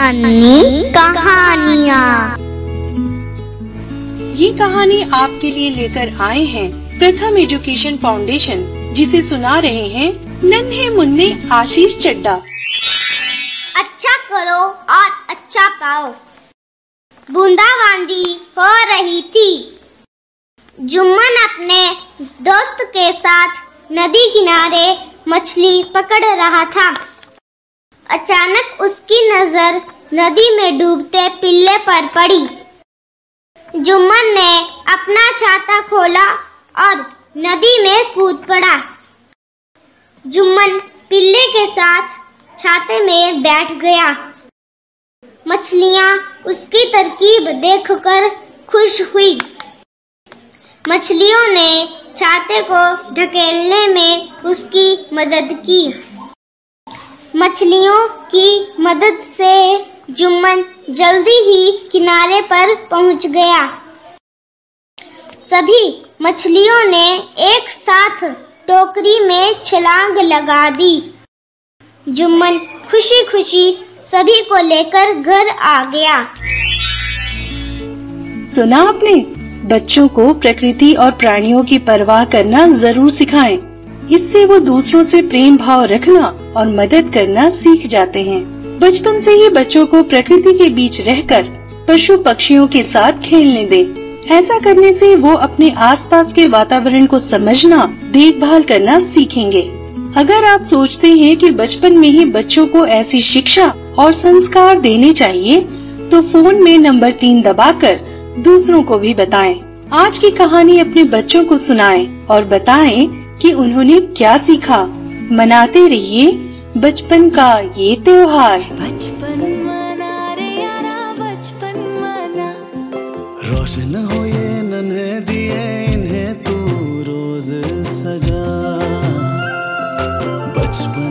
नन्ही कहानियाँ। ये कहानी आपके लिए लेकर आए हैं प्रथम एजुकेशन फाउंडेशन, जिसे सुना रहे हैं नन्हे मुन्ने आशीष चड्डा। अच्छा करो और अच्छा पाओ। बूंदाबांदी हो रही थी। जुम्मन अपने दोस्त के साथ नदी किनारे मछली पकड़ रहा था। अचानक उसकी नजर नदी में डूबते पिल्ले पर पड़ी। जुम्मन ने अपना छाता खोला और नदी में कूद पड़ा। जुम्मन पिल्ले के साथ छाते में बैठ गया। मछलियाँ उसकी तरकीब देखकर खुश हुई। मछलियों ने छाते को ढकेलने में उसकी मदद की। मछलियों की मदद से जुम्मन जल्दी ही किनारे पर पहुंच गया। सभी मछलियों ने एक साथ टोकरी में छलांग लगा दी। जुम्मन खुशी खुशी सभी को लेकर घर आ गया। सुना आपने? बच्चों को प्रकृति और प्राणियों की परवाह करना जरूर सिखाएं। इससे वो दूसरों से प्रेम भाव रखना और मदद करना सीख जाते हैं। बचपन से ही बच्चों को प्रकृति के बीच रहकर पशु पक्षियों के साथ खेलने दें। ऐसा करने से वो अपने आसपास के वातावरण को समझना, देखभाल करना सीखेंगे। अगर आप सोचते हैं कि बचपन में ही बच्चों को ऐसी शिक्षा और संस्कार देने चाहिए, तो फोन में नंबर 3 दबाकर दूसरों को भी बताएं। आज की कहानी अपने बच्चों को सुनाएं और बताएं कि उन्होंने क्या सीखा। मनाते रहिए बचपन का ये त्योहार। बचपन मना रे यारा, बचपन मना। रोशन हो ये नन्हे दिए, इन्हें तू रोज सजा। बचपन